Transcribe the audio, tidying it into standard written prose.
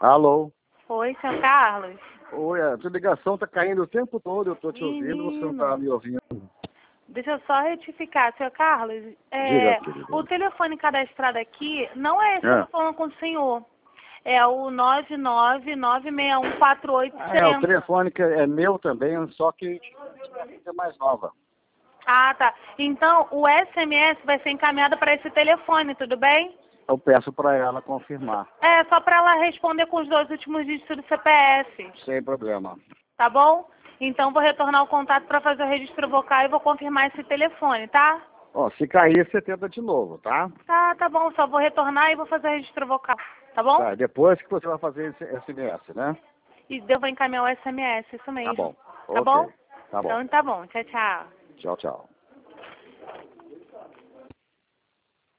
Alô? Oi, seu Carlos. Oi, a tua ligação tá caindo o tempo todo, eu tô te ouvindo, você não tá me ouvindo. Deixa eu só retificar, seu Carlos. Diga, querida. O telefone cadastrado aqui não é esse que eu tô falando com o senhor. É o 999614870. O telefone que é meu também, só que é mais nova. Ah, tá. Então, o SMS vai ser encaminhado para esse telefone, tudo bem? Eu peço para ela confirmar. É, só para ela responder com os 2 últimos dígitos do CPF. Sem problema. Tá bom? Então, vou retornar o contato para fazer o registro vocal e vou confirmar esse telefone, tá? Ó, se cair, você tenta de novo, tá? Tá bom. Só vou retornar e vou fazer o registro vocal, tá bom? Tá, depois que você vai fazer esse SMS, né? E devo encaminhar o SMS, isso mesmo. Tá bom. Tá bom? Tá bom. Então, tá bom. Tchau, tchau. Tchau, tchau.